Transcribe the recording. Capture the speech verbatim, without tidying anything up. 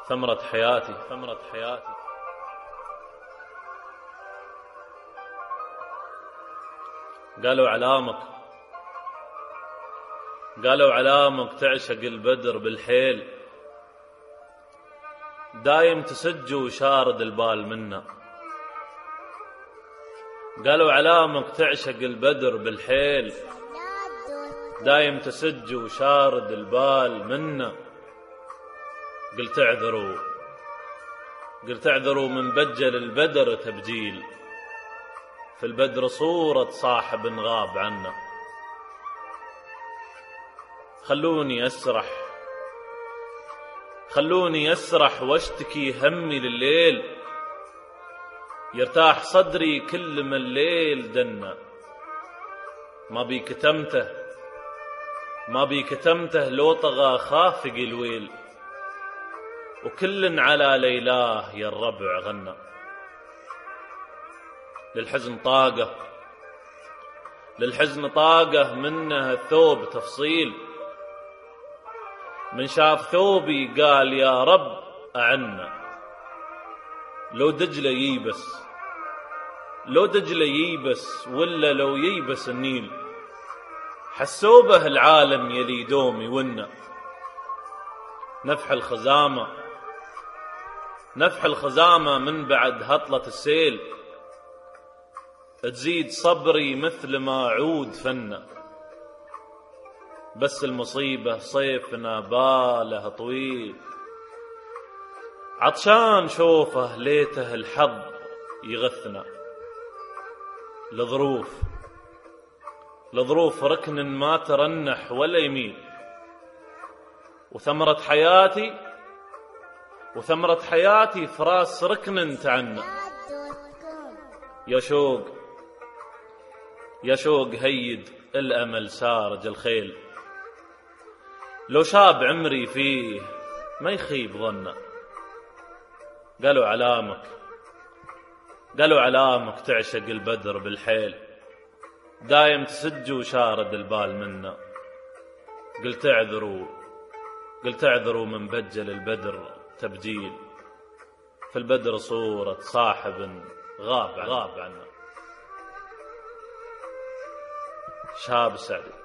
ثمرة حياتي ثمرة حياتي قالوا علامك قالوا علامك تعشق البدر بالحيل، دايم تسج وشارد البال منا. قالوا علامك تعشق البدر بالحيل، دايم تسج وشارد البال منا. قلت اعذروا قلت اعذروا من بجل البدر تبجيل، في البدر صورة صاحب غاب عنا. خلوني أسرح خلوني أسرح واشتكي همي لليل، يرتاح صدري كل ما الليل دنا. ما بي كتمته ما بي كتمته لو طغى خافق الويل، وكل على ليلاه يا الربع غنى. للحزن طاقة للحزن طاقة منها الثوب تفصيل، من شاف ثوبي قال يا رب أعنا. لو دجلة ييبس لو دجلة ييبس ولا لو ييبس النيل، حسوبه العالم يلي دومي ونا. نفح الخزامة نفح الخزامة من بعد هطلة السيل، تزيد صبري مثل ما عود فنا. بس المصيبة صيفنا باله طويل، عطشان شوفه ليته الحظ يغثنا. لظروف لظروف ركن ما ترنح ولا يميل، وثمرة حياتي وثمرة حياتي فراس ركن تعنى. يا شوق يا شوق هيد الأمل سارج الخيل، لو شاب عمري فيه ما يخيب ظنه. قالوا علامك قالوا علامك تعشق البدر بالحيل، دايم تسج وشارد البال منا. قلت اعذروا قلت اعذروا من بجل البدر تبجيل، في البدر صورة صاحب غاب غاب عنه. شاب سعدي.